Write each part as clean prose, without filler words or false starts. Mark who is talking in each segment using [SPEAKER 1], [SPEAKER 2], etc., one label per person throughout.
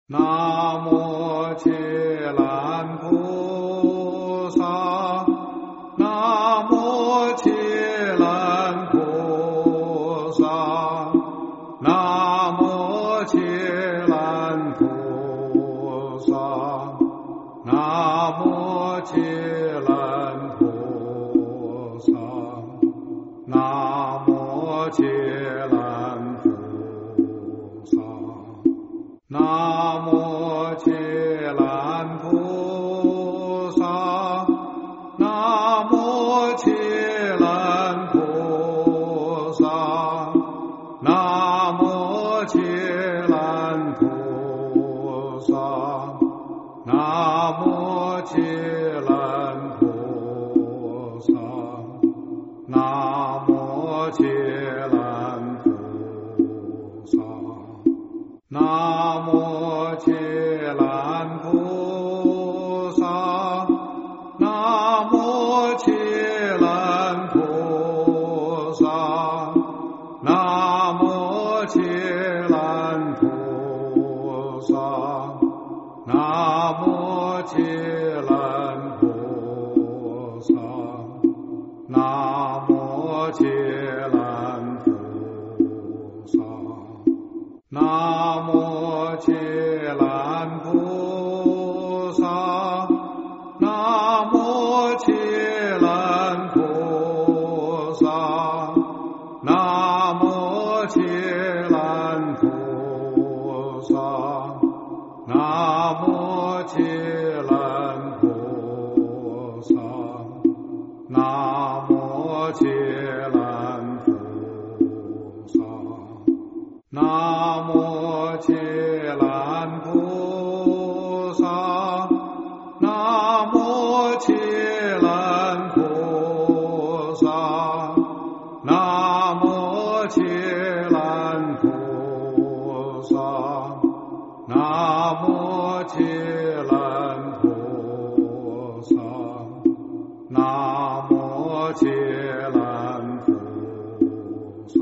[SPEAKER 1] 南无伽蓝菩萨，南无伽蓝菩萨，南无伽蓝菩萨，南无伽蓝菩萨，南无伽蓝菩萨。南无伽蓝菩萨，南无伽蓝菩萨，南无伽蓝菩萨，南无伽蓝菩萨，南无伽蓝菩萨。南无伽蓝菩萨，南无伽蓝菩萨，南无伽蓝菩萨，南无伽蓝菩萨，南无伽蓝菩萨。南无伽蓝菩萨，南无伽蓝菩萨，南无伽蓝菩萨，南无伽蓝菩萨，南无伽蓝菩萨。南无伽蓝菩萨，南无伽蓝菩萨，南无伽蓝菩萨，南无伽蓝菩萨，南无伽蓝菩萨。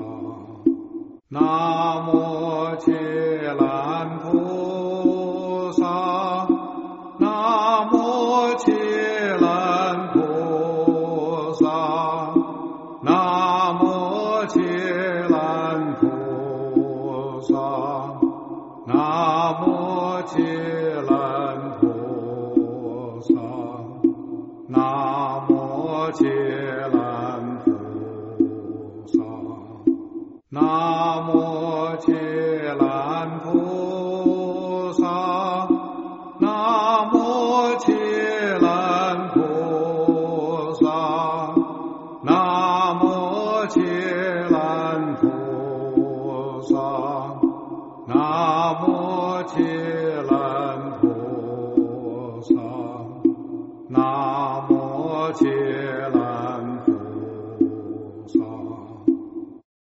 [SPEAKER 1] 南无伽蓝菩萨，南无伽蓝菩萨，南无伽蓝菩萨，南无伽蓝菩萨，南无伽蓝菩萨。南无伽蓝菩萨，南无伽蓝菩萨，南无伽蓝菩萨，南无伽蓝菩萨，南无伽蓝